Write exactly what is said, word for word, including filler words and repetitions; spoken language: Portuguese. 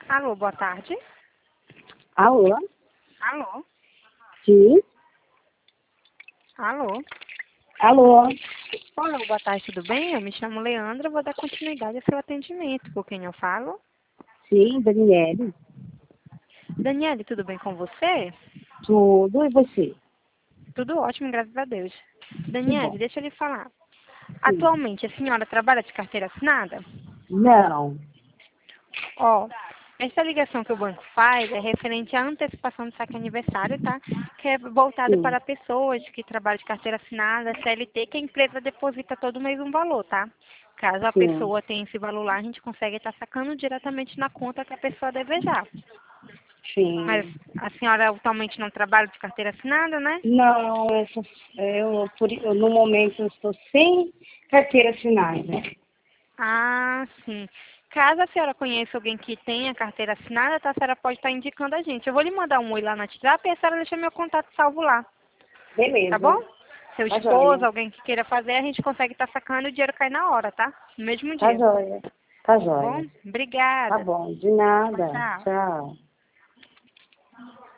Alô, boa tarde. Alô? Alô? Sim? Alô? Alô? Olá, boa tarde, tudo bem? Eu me chamo Leandra, vou dar continuidade ao seu atendimento. Com quem eu falo? Sim, Daniele. Daniele, tudo bem com você? Tudo, e você? Tudo ótimo, graças a Deus. Que bom. Daniele, deixa eu lhe falar. Sim. Atualmente, a senhora trabalha de carteira assinada? Não. Ó, essa ligação que o banco faz é referente à antecipação do saque aniversário, tá? Que é voltada Sim. para pessoas que trabalham de carteira assinada, C L T, que a empresa deposita todo mês um valor, tá? Caso a Sim. pessoa tenha esse valor lá, a gente consegue estar sacando diretamente na conta que a pessoa desejar. Mas Sim. a senhora atualmente não trabalha de carteira assinada, né? Não, essa, eu, por, eu, no momento eu estou sem carteira assinada. Ah, sim. Caso a senhora conheça alguém que tenha carteira assinada, tá? A senhora pode estar indicando a gente. Eu vou lhe mandar um oi lá no WhatsApp e a senhora deixa meu contato salvo lá. Tá bom? Beleza. Seu Tá esposo, joia. alguém que queira fazer, a gente consegue estar sacando e o dinheiro cai na hora, tá? No mesmo Tá dia. joia. Tá Tá bom? joia. Tá Obrigada. bom. De Tchau, nada. tchau. Tchau.